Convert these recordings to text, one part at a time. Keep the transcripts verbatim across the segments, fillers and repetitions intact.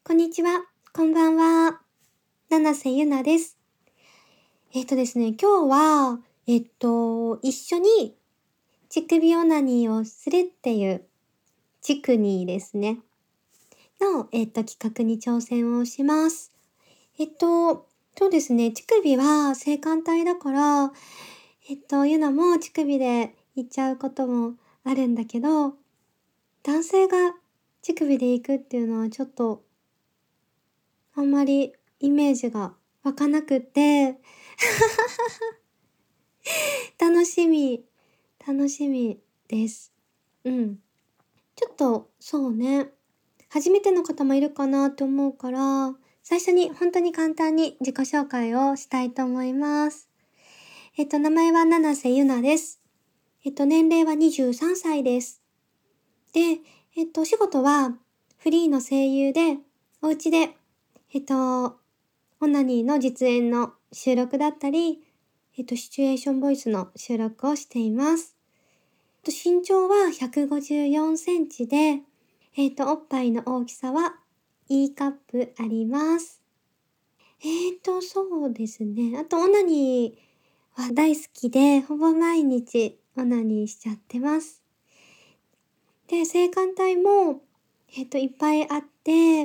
こんにちは、こんばんは。七瀬ゆなです。えっとですね、今日は、えっと、一緒に乳首オナニーをするっていうチクニーですね。の、えっと、企画に挑戦をします。えっと、そうですね、乳首は性感帯だから、えっと、ゆなも乳首で行っちゃうこともあるんだけど、男性が乳首で行くっていうのはちょっとあんまりイメージが湧かなくって楽しみ、楽しみです。うん。ちょっと、そうね、初めての方もいるかなって思うから、最初に本当に簡単に自己紹介をしたいと思います。えっと、名前は七瀬ゆなです。えっと、年齢はにじゅうさんさいです。で、えっと、お仕事はフリーの声優で、お家で、えっと、オナニーの実演の収録だったり、えっと、シチュエーションボイスの収録をしています。えっと身長はひゃくごじゅうよんセンチで、えっと、おっぱいの大きさは E カップあります。えっと、そうですね。あと、オナニーは大好きで、ほぼ毎日オナニーしちゃってます。で、性感帯も、えっと、いっぱいあって、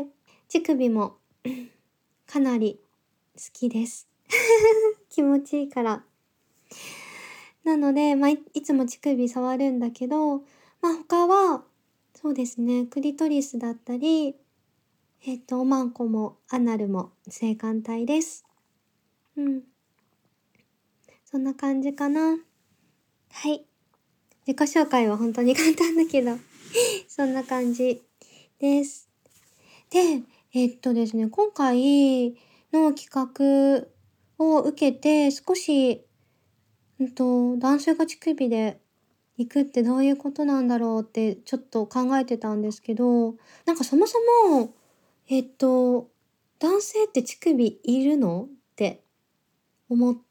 乳首もかなり好きです。気持ちいいから。なので、まあ、いいつも乳首触るんだけど、まあ、他は、そうですね、クリトリスだったり、えっと、おまんこもアナルも性感帯です。うん。そんな感じかな。はい。自己紹介は本当に簡単だけどそんな感じです。で、えっとですね、今回の企画を受けて少し、うんと、男性が乳首で行くってどういうことなんだろうってちょっと考えてたんですけど、なんかそもそも、えっと、男性って乳首いるのって思って、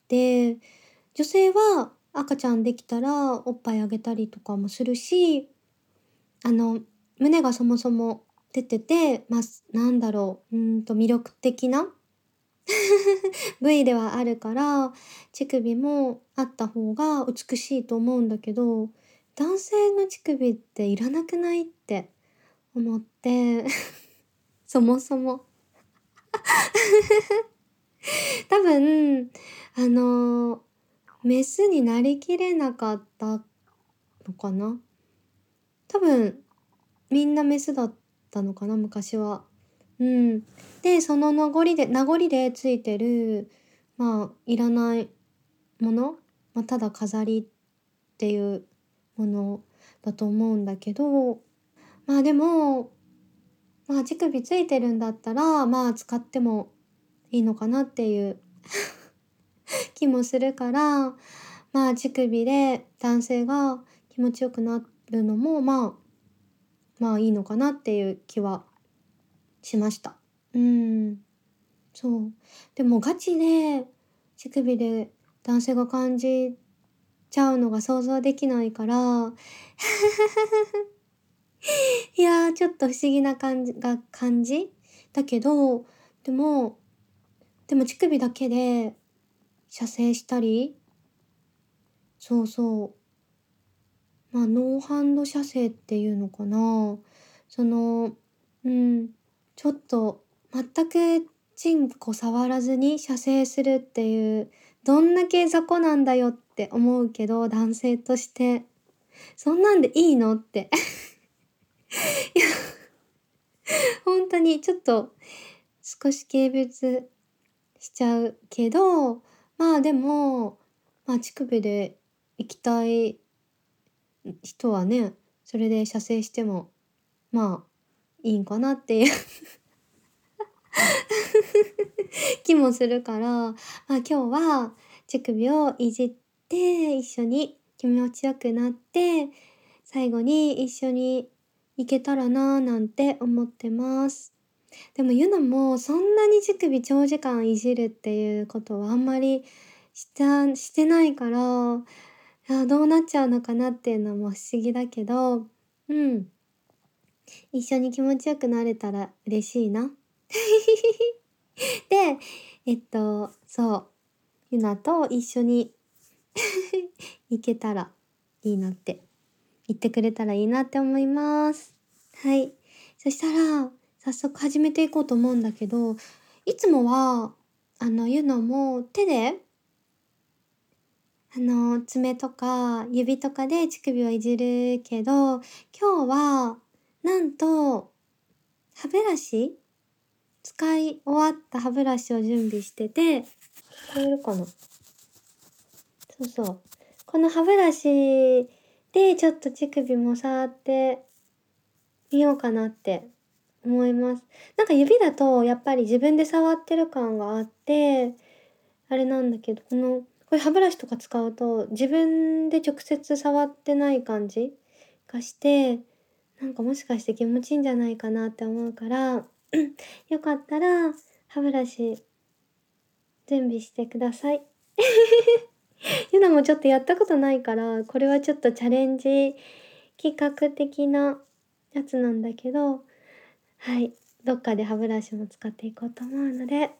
女性は赤ちゃんできたらおっぱいあげたりとかもするし、あの、胸がそもそも出てて、まあ、なんだろう、うーんと魅力的な部位ではあるから、乳首もあった方が美しいと思うんだけど、男性の乳首っていらなくないって思ってそもそも多分、あの、メスになりきれなかったのかな。多分、みんなメスだったのかな、昔は。うん。で、その名残で名残でついてる、まあ、いらないもの、まあ、ただ飾りっていうものだと思うんだけど、まあ、でも、まあ、乳首ついてるんだったら、まあ、使ってもいいのかなっていう気もするから、まあ、乳首で男性が気持ちよくなるのも、まあ、まあいいのかなっていう気はしました。うん、そう。でもガチで乳首で男性が感じちゃうのが想像できないからいやー、ちょっと不思議な感じが感じだけど、でもでも乳首だけで射精したり、そうそう、まあ、ノーハンド射精っていうのかな。その、うん、ちょっと全くチンコ触らずに射精するっていう、どんだけ雑魚なんだよって思うけど、男性として。そんなんでいいのって。いや、ほんとにちょっと少し軽蔑しちゃうけど、まあ、でも、まあ、乳首で行きたい人はね、それで射精しても、まあ、いいんかなっていう気もするから、まあ、今日は乳首をいじって一緒に気持ちよくなって、最後に一緒に行けたらなーなんて思ってます。でもユナもそんなに乳首長時間いじるっていうことはあんまりしたしてないから、あ、どうなっちゃうのかなっていうのも不思議だけど、うん、一緒に気持ちよくなれたら嬉しいな。 で、えっと、そう、ゆなと一緒に行けたらいいなって、言ってくれたらいいなって思います。はい。そしたら、早速始めていこうと思うんだけど、いつもは、あの、ゆなも手で、あの、爪とか指とかで乳首をいじるけど、今日は、なんと、歯ブラシ使い終わった歯ブラシを準備してて、聞こえるかな？そうそう。この歯ブラシでちょっと乳首も触ってみようかなって思います。なんか指だとやっぱり自分で触ってる感があって、あれなんだけど、この、こういう歯ブラシとか使うと自分で直接触ってない感じがして、なんかもしかして気持ちいいんじゃないかなって思うから、よかったら歯ブラシ準備してください。ゆなもちょっとやったことないから、これはちょっとチャレンジ企画的なやつなんだけど、はい。どっかで歯ブラシも使っていこうと思うので、はい。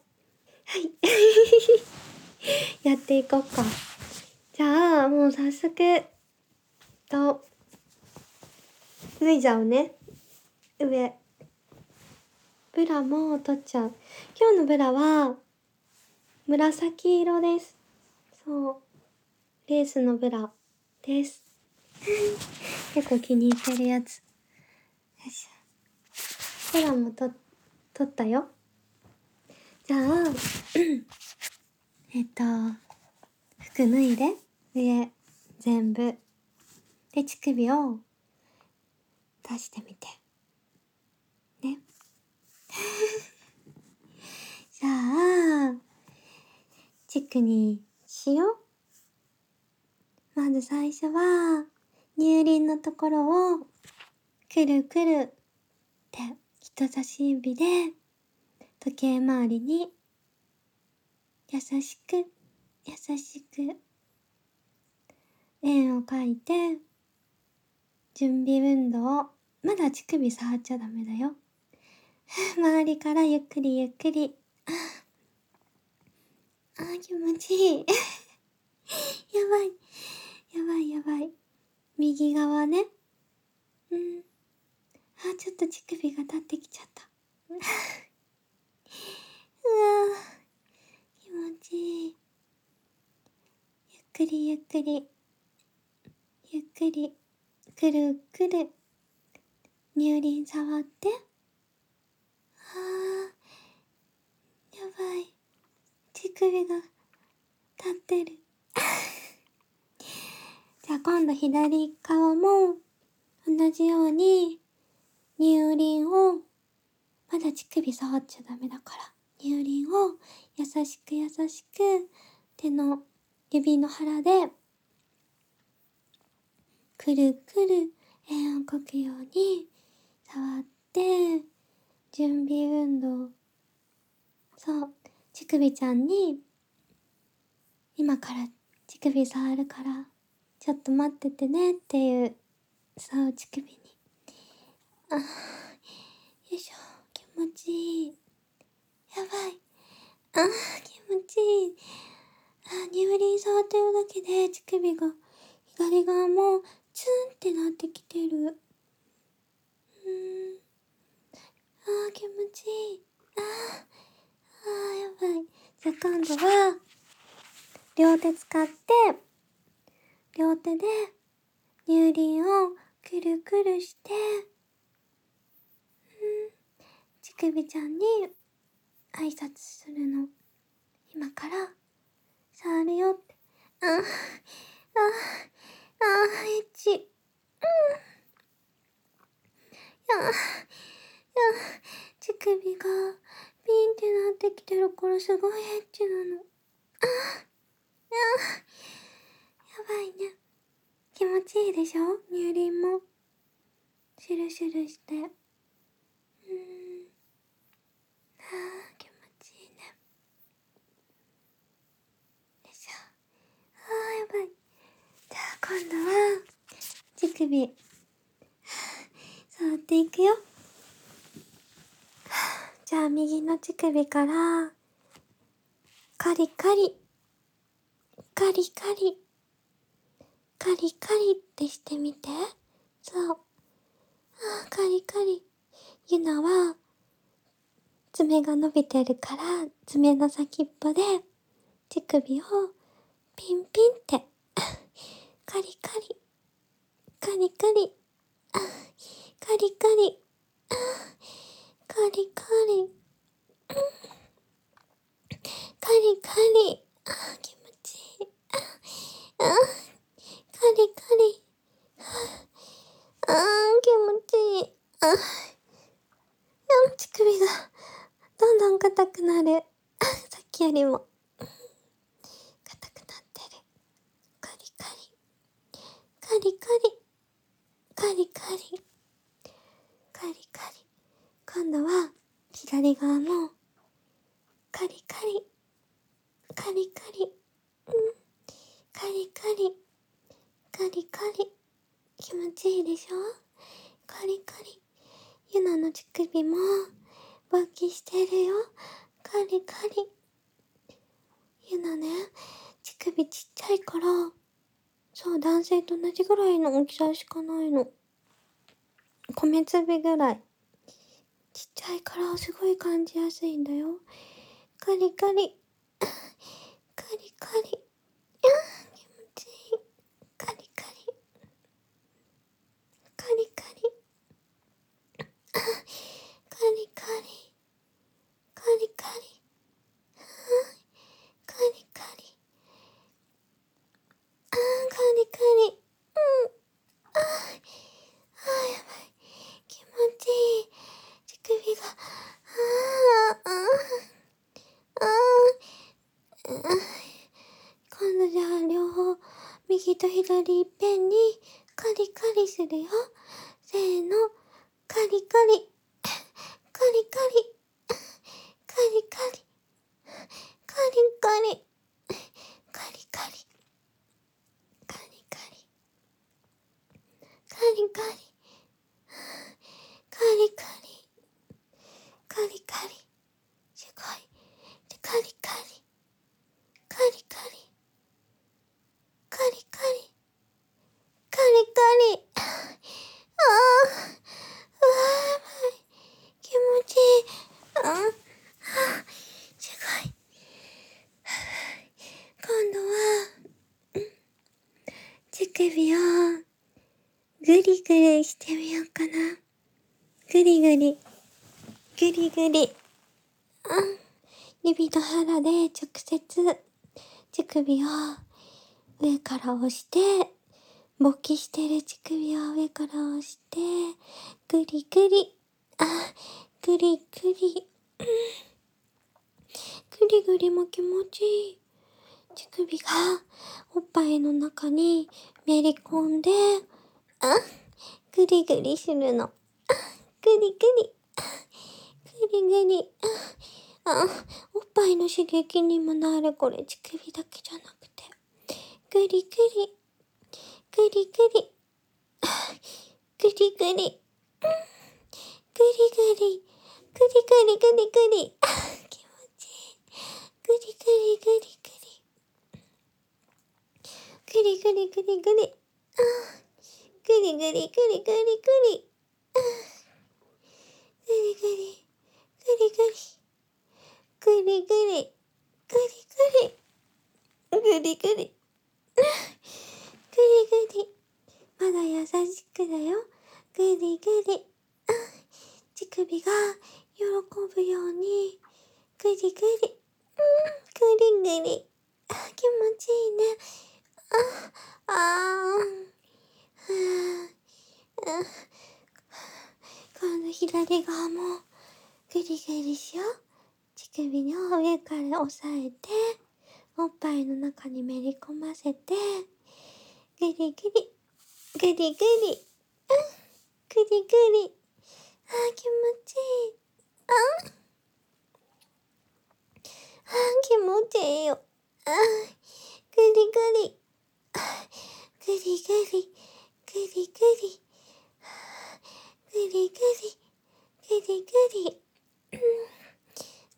やっていこうか。じゃあ、もう早速、と、脱いじゃうね。上。ブラも取っちゃう。今日のブラは、紫色です。そう。レースのブラです。結構気に入ってるやつ。よいしょ。ブラもと、取ったよ。じゃあ、えっと、服脱いで、上、全部。で、乳首を出してみて。ね。じゃあ、チェックにしよう。まず最初は、乳輪のところを、くるくるって人差し指で、時計回りに、優しく、優しく、円を描いて、準備運動。まだ乳首触っちゃダメだよ。周りからゆっくりゆっくり。あー気持ちいい。やばい。やばいやばい。右側ね。うん。あ、ちょっと乳首が立ってきちゃった。うわー気持ちいい。ゆっくりゆっくり。ゆっくり。くるくる。乳輪触って。あー、やばい。乳首が立ってる。じゃあ今度左側も同じように乳輪を、まだ乳首触っちゃダメだから、乳輪を優しく優しく手の指の腹でくるくる円を描くように触って準備運動。そう、乳首ちゃんに今から乳首触るからちょっと待っててねっていう、そう乳首に、あー、よいしょ、気持ちいい。やばい。あー、気持ちいい。あー、乳輪触ってるだけで乳首が左側もツンってなってきてる。うーん。あー、気持ちいい。あー、あー、やばい。じゃあ今度は、両手使って、両手で乳輪をくるくるして、うん、乳首ちゃんに挨拶するの。今から触るよって。あー、あー、あー、エッチ。うん。や、や、乳首がピンってなってきてるからすごいエッチなの。あー、あー、やばいね。気持ちいいでしょ？乳輪も。シュルシュルして。うーん。あー、気持ちいいね。よいしょ。あー、やばい。じゃあ今度は、乳首、触っていくよ。じゃゃあ右の乳首から、カリカリ、カリカリ、カリカリってしてみて。そう。あー、カリカリ。ゆなは、爪が伸びてるから、爪の先っぽで、乳首を、ピンピンって、カリカリ、カリカリ、カリカリ、カリカリ、カリカリ、あー、気持ちいい。あー、カリカリ、あー、気持ちいい。あー、乳首が、どんどん硬くなる。さっきよりも、硬くなってる。カリカリ、カリカリ、カリカリ、カリカリ。今度は、左側も、カリカリ、カリカリ、うん、カリカリ、カリカリ。気持ちいいでしょ？カリカリ。ゆなの乳首も、勃起してるよ。カリカリ。ゆなね、乳首ちっちゃいから、そう、男性と同じぐらいの大きさしかないの。米粒ぐらい。ちっちゃいからすごい感じやすいんだよ。カリカリ。カリカリ。いやー、気持ちいい。カリカリ。カリカリ。カリカリ。カリカリ。カリカリ。あー、カリカリ。うん。あー、あー、やばい。気持ちいい。乳首が。あー、あー、あー。今度じゃあ両方、右と左いっぺんにカリカリするよ。せーの。カリカリ。カリカリ。カリカリ。カリカリ。カリカリ。カリカリ。カリカリ。カリカリ。カリカリ。すごい。で、カリカリ。カリカリ。カリカリ。カリカリ。ああ。うわー、気持ちいい。ああ。すごい。今度は、乳首をグリグリしてみようかな。グリグリ。グリグリ。あ、指の腹で直接乳首を上から押して、勃起してる乳首を上から押して、グリグリ。あ、グリグリ。うん、グリグリも気持ちいい。乳首がおっぱいの中にめり込んで、あ、グリグリするの。あ、グリグリ。グリグリ。あ、おっぱいの刺激にもなる。これ乳首だけじゃなくて。グリグリ。グリグリ。グリグリ。グリグリ。グリグリグリグリ。気持ちいい。グリグリグリグリ。グリグリグリグリ。グリグリグリグリグリ。グリグリ。グリグリ。グリグリ。グリグリ。グリグリ。グリグリ。まだ優しくだよ。グリグリ。乳首が喜ぶように。グリグリ。グリグリ。あ、気持ちいいね。あ、あー。あ、今度左側もグリグリしよう。乳首を上から押さえて、おっぱいの中にめり込ませて、グリグリ、グリグリ、うん、グリグリ。あー、気持ちいい。あー、あー、気持ちいいよ。あー、グリグリ、あー、グリグリ、グリグリ、グリグリ、グリグリ。うん、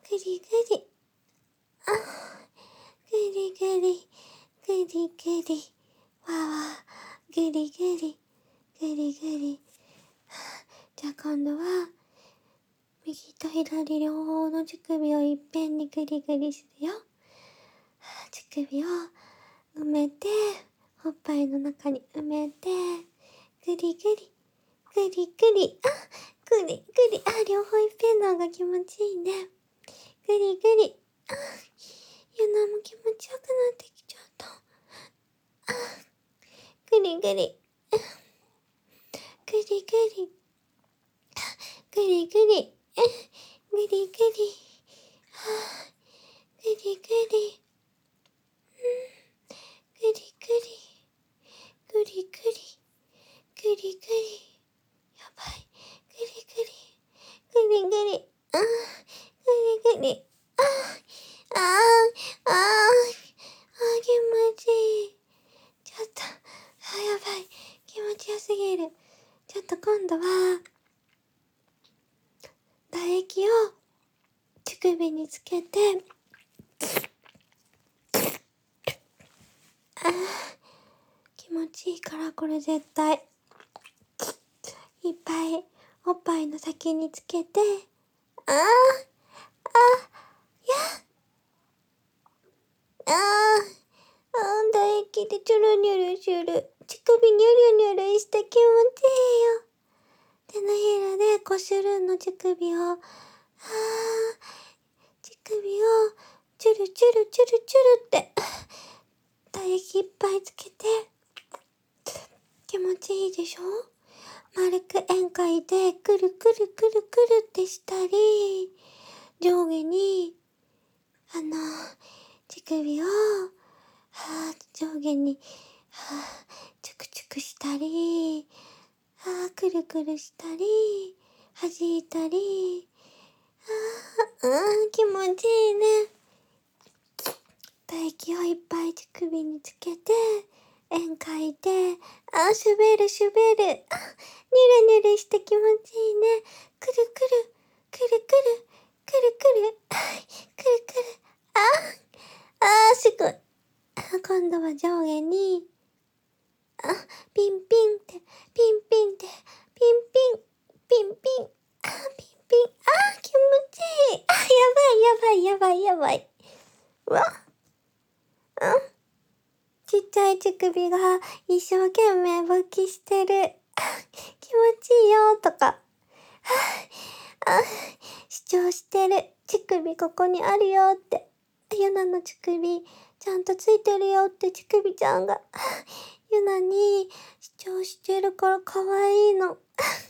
ぐりぐり。あ、ぐりぐり。ぐりぐり。わわ。ぐりぐり。ぐりぐり。じゃあ今度は、右と左両方の乳首をいっぺんにぐりぐりするよ。乳首を埋めて、おっぱいの中に埋めて、ぐりぐり、ぐりぐり、あ、ぐりぐり、あ、両方いっぺんの方が気持ちいいね。ぐりぐり、あ、ゆなも気持ちよくなってきちゃった。あ、ぐりぐり、ぐりぐり、ぐりぐり、ぐりぐり、あ、ぐりぐり、ぐりぐり、ぐりぐり、ぐりぐり、やばい、ぐりぐり、ぐりぐり、あー、ぐりぐり、あー、あー、あー、あー、気持ちいい。ちょっと、あ、やばい、気持ちよすぎる。ちょっと今度は、唾液を乳首につけて、あー、気持ちいいからこれ絶対。いっぱいおっぱいの先につけて、あー、あ、や、あー、あー、唾液でチュルニュルする。乳首ニュルニュルして気持ちいいよ。手のひらでこするの乳首を、あー、乳首をチュルチュルチュルチュルって、唾液いっぱいつけて、気持ちいいでしょ？丸く円描いて、くるくるくるくるってしたり、上下に、あの、乳首を、はぁ、上下に、はぁ、チュクチュクしたり、はぁ、くるくるしたり、弾いたり、あー、あー、気持ちいいね。唾液をいっぱい乳首につけて、円描いて、あー、しゅべるしゅべる、あ、ニュルニュルして気持ちいいね。くるくる、くるくる、くるくる、くるくる、あー、あー、すごい。今度は上下に、あ、ピンピンって、ピンピンって、ピンピン、ピンピン、あ、ピンピン、あ、気持ちいい。あ、やばいやばいやばいやばい。うわ、うん。ちっちゃい乳首が一生懸命勃起してる。気持ちいいよとか、あ、主張してる。乳首ここにあるよって。ゆなの乳首ちゃんとついてるよって乳首ちゃんがゆなに主張してるから可愛いの。あ、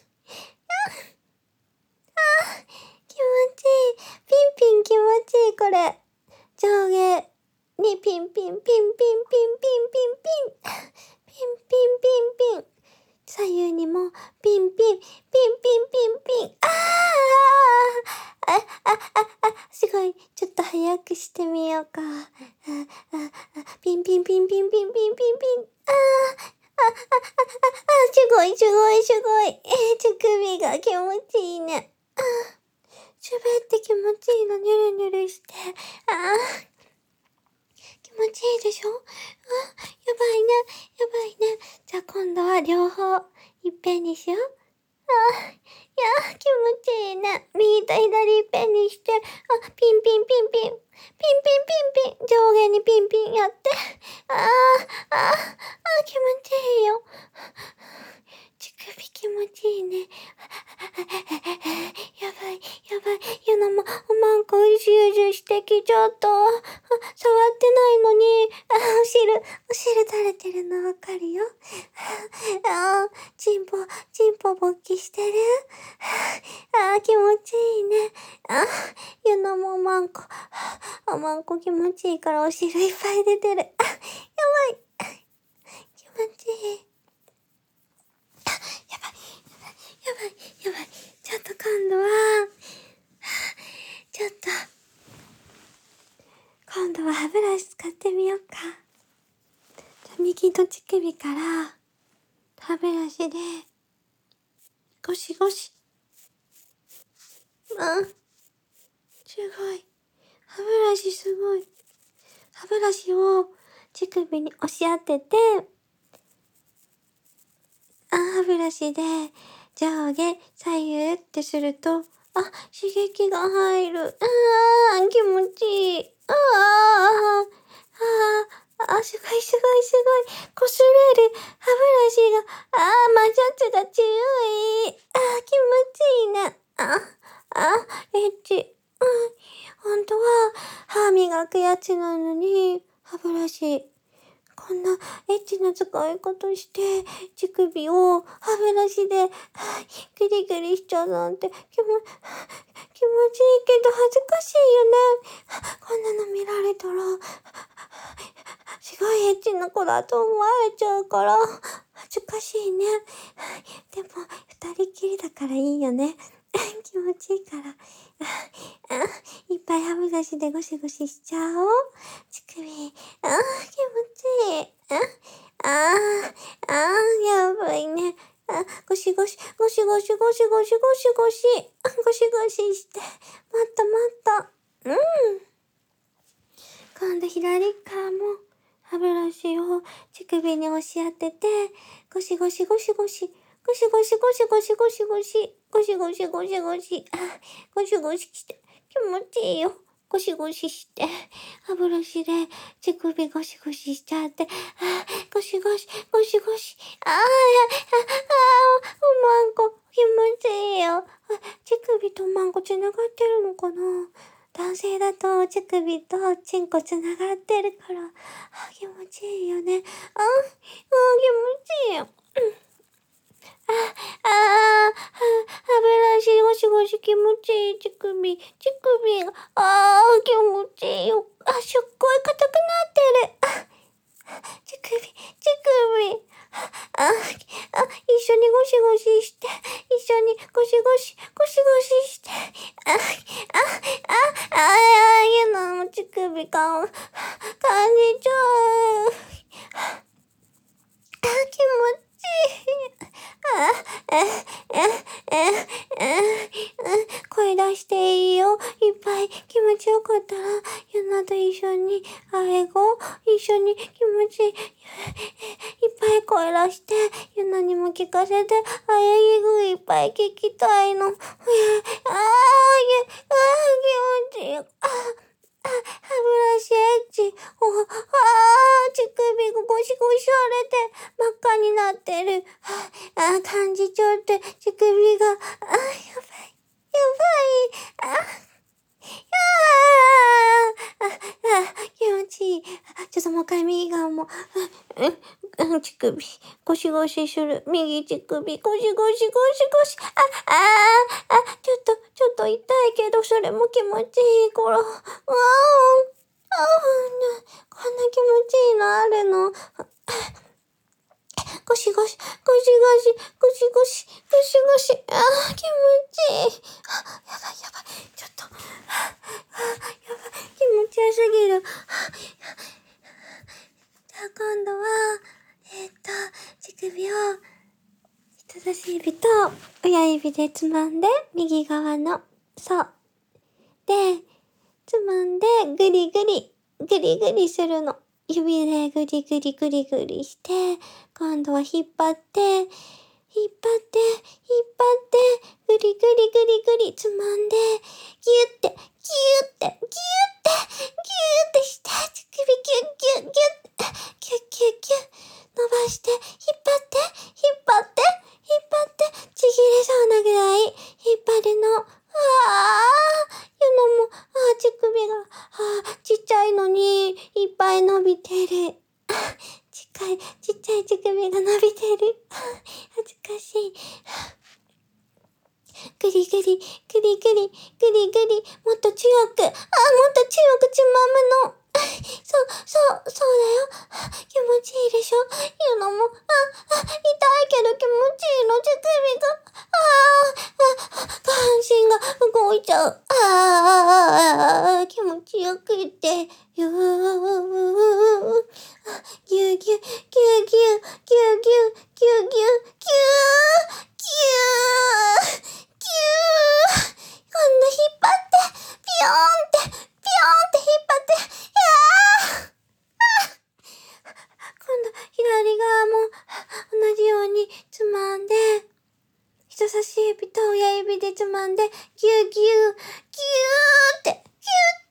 気持ちいい。ピンピン気持ちいいこれ。上下にピンピンピンピンピンピンピンピンピンピンピン。左右にもピンピンピンピンピンピン。あー、あ、あ、あ、あ、すごい。ちょっと早くしてみようか。あ、あ、あ、ピンピンピンピンピンピンピンピン。あー、あ、あ、あ、あ、すごいすごいすごい。えー、乳首が気持ちいいね。あー、しゅべって気持ちいいの。ニュルニュルして。あー、気持ちいいでしょ？あ、やばいね。やばいね。じゃあ今度は両方いっぺんにしよう。あ、いや、気持ちいいね。右と左いっぺんにして、あ、ピンピンピンピン。ピンピンピンピン。上下にピンピンやって。あー、あー、あー、気持ちいいよ。乳首気持ちいいね。やばい、やばい。ゆなも、おまんこうしゅうじゅしてきちゃった。あ、触ってないのに、あ、お汁、お汁垂れてるのわかるよ。あ、チンポ、チンポ勃起してる。あ、気持ちいいね。あ、ゆなもおまんこ、おまんこ気持ちいいからお汁いっぱい出てる。あ、やばい。気持ちいい。やばい、やばい、やばい。ちょっと今度は、ちょっと、今度は歯ブラシ使ってみようか。じゃあ右の乳首から歯ブラシでゴシゴシ。うん。 すごい。歯ブラシすごい。歯ブラシを乳首に押し当てて、あ、歯ブラシで上下左右ってすると、あ、刺激が入る。あー、気持ちいい。あー、あー、あ、すごいすごいすごい。擦れる歯ブラシが、あー、摩擦が強い。あー、気持ちいいね。あ、あ、エッチ。うん、ほんとは歯磨くやつなのに、歯ブラシ。こんなエッチな使い方して、乳首を歯ブラシで、グリグリしちゃうなんて、気も、気持ちいいけど恥ずかしいよね。こんなの見られたら、すごいエッチな子だと思われちゃうから、恥ずかしいね。でも、二人きりだからいいよね。気持ちいいから。いっぱい歯ブラシでゴシゴシしちゃおう。乳首。あー、気持ちいい。あー、あー、やばいね。あ、ゴシゴシ、ゴシゴシ、ゴシゴシ、ゴシゴシ、ゴシゴシして。もっともっと。うん。今度左側も歯ブラシを乳首に押し当てて、ゴシゴシゴシゴシ、ゴシゴシゴシゴシゴシゴシ、ゴシゴシゴシゴシ、あ、ゴシゴシして、気持ちいいよ。ゴシゴシして、歯ブラシで乳首ゴシゴシしちゃって、あ、ゴシゴシ、ゴシゴシ、あー、あ、あ、あ、おまんこ、気持ちいいよ。乳首とおまんこ繋がってるのかな？男性だと乳首とチンコつながってるから、あ、気持ちいいよね。あ、あ、気持ちいいよ。あ、あー、歯ブラシゴシゴシ気持ちいい。乳首、乳首が、あー、気持ちいいよ。あ、すっごい硬くなってる。あ、乳首、乳首。あ、あ、一緒にゴシゴシして、一緒にゴシゴシ、ゴシゴシして、あ、あ、あ、あ、あ、いうのも乳首感、感じちゃう。あ、気持ちいい。あ、え、え、え、え、え、声出していいよ。いっぱい気持ちよかったら、ゆなと一緒に、あえご、一緒に気持ちいい。いっぱい声出して、ゆなにも聞かせて、あえぐいっぱい聞きたいの。あー、あー、気持ちいい。あ、あ、歯ブラシエッチ。お、あー、乳首がゴシゴシされて、真っ赤になってる。あ、あ、感じちゃって、乳首が、あ、やばい、やばい。あ、ああ、あ、気持ちいい。ちょっともう一回右側も。うん、乳首、ゴシゴシする。右乳首、ゴシゴシゴシゴシ。あ、あー、あ、ちょっと、ちょっと痛いけど、それも気持ちいいから。うわー、あー、こんな気持ちいいのあるの。ゴシゴシ、ゴシゴシ、ゴシゴシ、ゴシゴシ。あー、気持ちいい。あ、やばいやばい。ちょっと、あ、あ、やばい。気持ちよすぎる。じゃあ今度は、えっと、乳首を人差し指と親指でつまんで、右側の、そう。で、つまんで、ぐりぐり、ぐりぐりするの。指でぐりぐりぐりぐりして、今度は引っ張って、引っ張って、引っ張って、ぐりぐりぐりぐりつまんで、ぎゅって、ぎゅって、ぎゅって、ぎゅってして、乳首ぎゅっぎゅっぎゅって、ぎゅっぎゅっぎゅっ伸ばして、引っ張って、引っ張って、引っ張って、ちぎれそうなぐらい引っ張るの。あー、いうのも、あー、乳首が、あー、ちっちゃいのに、いっぱい伸びてる。あ、ちっかい、ちっちゃい乳首が伸びてる。あ、恥ずかしい。ぐりぐり、ぐりぐり、ぐりぐり、もっと強く、あ、もっと強くつまむの。そう、そう、そうだよ。気持ちいいでしょ？いうのも、あ、あ、痛いけど気持ちいいの、乳首が。あー、あ、下半身が動いちゃう。あー、気持ちよくて、ゆー、ぎゅうぎゅう、ぎゅうぎゅう、ぎゅうぎゅう、ぎゅうぎゅう、ぎゅうぎゅう、ぎゅー、ぎゅー、ぎゅー、今度引っ張って、ピヨーンって、ピヨーンって引っ張って、いやー今度、左側も同じようにつまんで、人差し指と親指でつまんで、ギューギュー、ギューって、ギューって、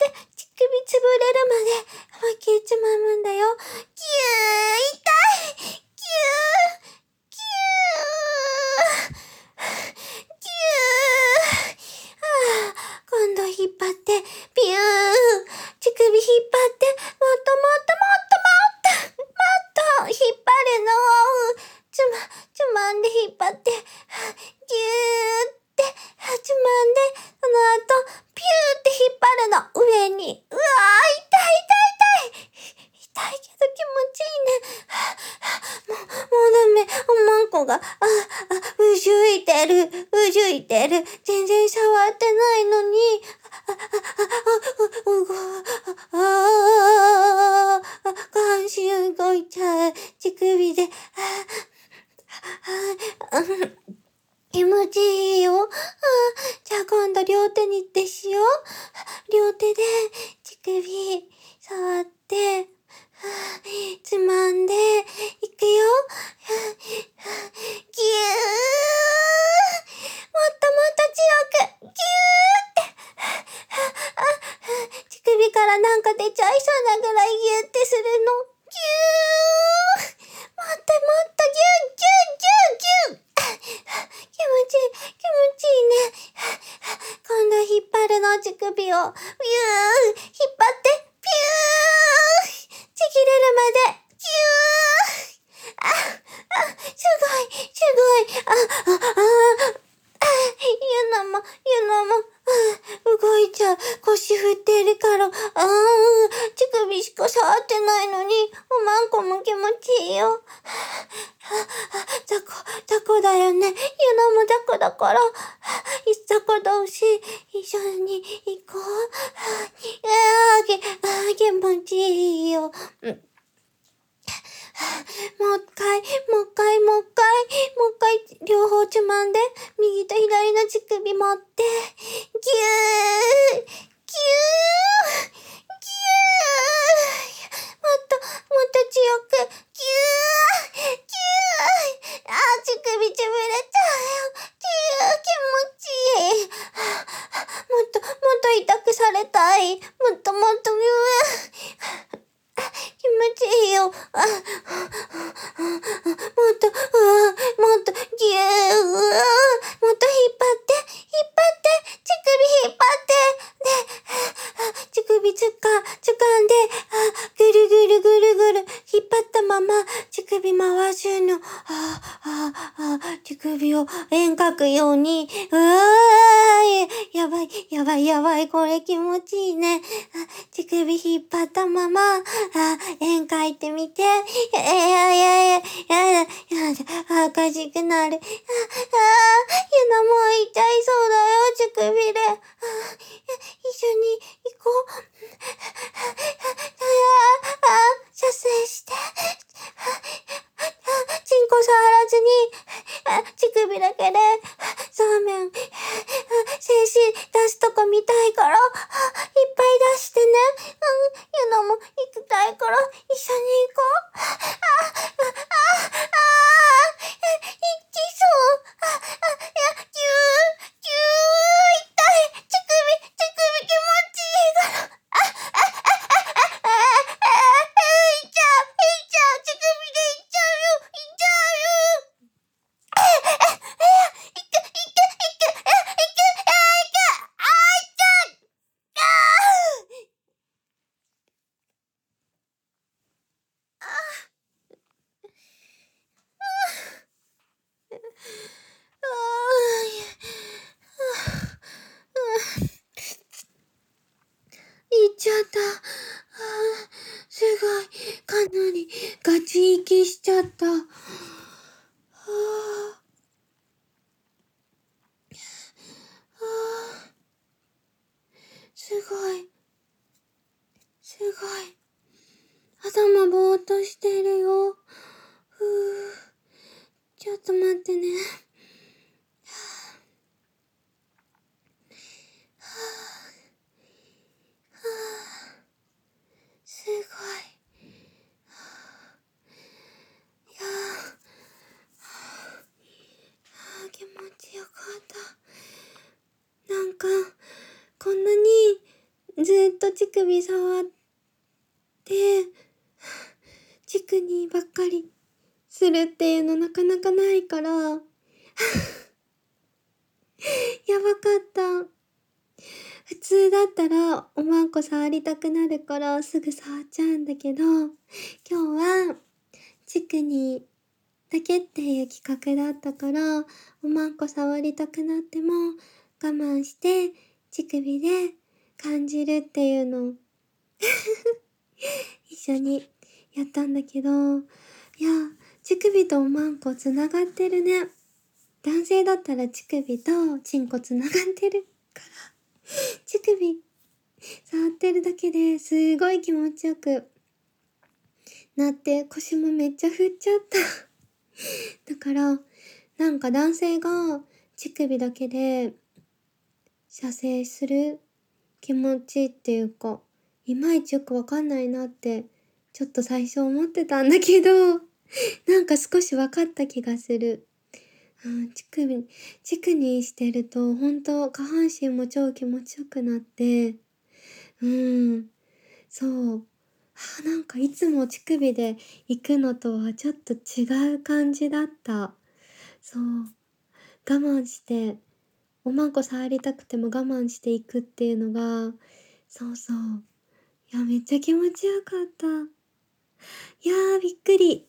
乳首つぶれるまで思いっきりつまむんだよ。ギュー、痛い、ギュー、ギュー、ギュー。ああ、今度引っ張って、ビュー、乳首引っ張って、もっともっともっともっと、もっと引っ張るのを、つま、つまんで引っ張って、ギューってつまんで、その後、ピューって引っ張るの、上に。うわー、痛い痛い痛い。痛いけど気持ちいいね。もう、もうダメ。おまんこが、あ、あ、うじゅいてる、うじゅいてる。全然触ってないのに、あ、あ、あ、あ、う、うご、あ、あ、あ、下半身動いちゃう。乳首で、あ、あ、あ、気持ちいいよ。あ、じゃあ今度両手にってしよう。両手で乳首触って、つまんでいくよ。ぎゅー。もっともっと強く。ぎゅーって。乳首からなんか出ちゃいそうなぐらいギューってするの。ぎゅー。もっともっとギューギューギューギュー。気持ちいい、気持ちいいね。今度引っ張るの、乳首を。ビュー、引っ張って、ピュー、ちぎれるまで、ギュー。あ、あ、すごい、すごい。あ、あ、あ、あ、ゆのも、ゆのも、あ、動いちゃう。腰振ってるから、あー、乳首しか触ってないのに、おまんこも気持ちいいよ。雑魚、雑魚だよね。ゆのも雑魚だから、雑魚同士、一緒に行こう。あー、あー、気持ちいいよ。うん、もう一回、もう一回、もう一回、もう一回、両方つまんで、右と左の乳首持って、ぎゅー、ぎゅー、ぎゅー、もっと、もっと強く、ぎゅー、ぎゅー、あー、乳首つぶれちゃうよ。ぎゅー、気持ちいい。もっと、もっと痛くされたい。もっともっと、うー。気持ちいいよ。あ、もっと、うわ、もっと、ぎゅー、うわ、もっと引っ張って、引っ張って、乳首引っ張って、で、乳首つか、掴んで、あ、ぐるぐるぐるぐる、引っ張ったまま、乳首回すの。あ、あ、あ、乳首を円描くように、うわー、やばい、やばい、やばい、これ気持ちいいね。乳首引っ張ったまま、あ、円描いてみて。いやいやいやいや、やだ、やだ、あ、おかしくなる。あ、あ、ゆなもう痛いそうだよ、乳首で。あ、一緒に行こう。あ、あ、射精して。チンコ触らずに、あ、乳首だけで、そうめん、精子出すとこ見たいから、いっぱい出してね。うん、ゆなも行きたいから、一緒に行こう。あ、あ、あ、あ、あ、いきそう。あ、あ、いや、ぎゅー、ぎゅー、痛い。乳首、乳首気持ちいいから。あ、あ、あ、あ、あ、あ、あ、いっちゃう、いっちゃう、乳首でいっちゃうよ、いっちゃうよ。あ、あ、あ、いけ、いけ、いけ、あ、いけ、あ、いけ、あ、いっちゃう。ああ、ああ、いっちゃった。ああ、すごい。かなりガチ息しちゃった。はあ、はあ、すごい。すごい。頭ぼーっとしてるよ。ふう。ちょっと待ってね。はあ、 ずっと乳首触って、チクニーばっかりするっていうのなかなかないから、やばかった。普通だったらおまんこ触りたくなるからすぐ触っちゃうんだけど、今日はチクニーだけっていう企画だったから、おまんこ触りたくなっても我慢して乳首で感じるっていうのを一緒にやったんだけど、いや、乳首とおまんこつながってるね。男性だったら乳首とチンコつながってるから、乳首触ってるだけですごい気持ちよくなって、腰もめっちゃ振っちゃった。だから、なんか男性が乳首だけで射精する気持ちっていうか、いまいちよくわかんないなって、ちょっと最初思ってたんだけど、なんか少しわかった気がする。うん、乳首、乳首してると、ほんと下半身も超気持ちよくなって、うん、そう。あ、なんかいつも乳首で行くのとはちょっと違う感じだった。そう。我慢して、おまんこ触りたくても我慢していくっていうのが、そうそう。いや、めっちゃ気持ちよかった。いやー、びっくり。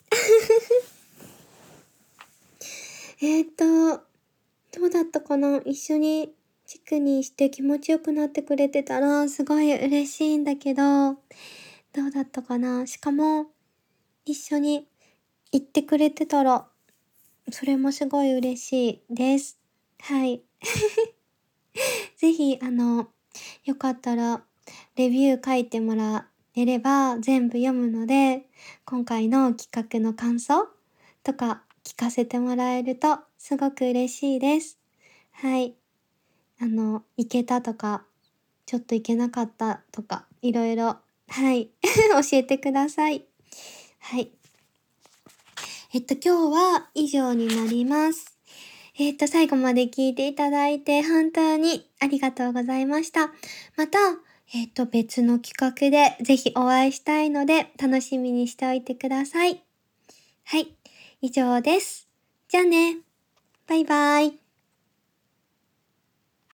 えーっと、どうだったかな、一緒にチクにして気持ちよくなってくれてたら、すごい嬉しいんだけど、どうだったかな。しかも、一緒に行ってくれてたら、それもすごい嬉しいです。はい。ぜひ、あの、よかったら、レビュー書いてもらえれば全部読むので、今回の企画の感想とか聞かせてもらえるとすごく嬉しいです。はい。あの、いけたとか、ちょっといけなかったとか、いろいろ、はい、教えてください。はい。えっと、今日は以上になります。えっと、最後まで聞いていただいて本当にありがとうございました。また、えっと、別の企画でぜひお会いしたいので楽しみにしておいてください。はい、以上です。じゃあね。バイバイ。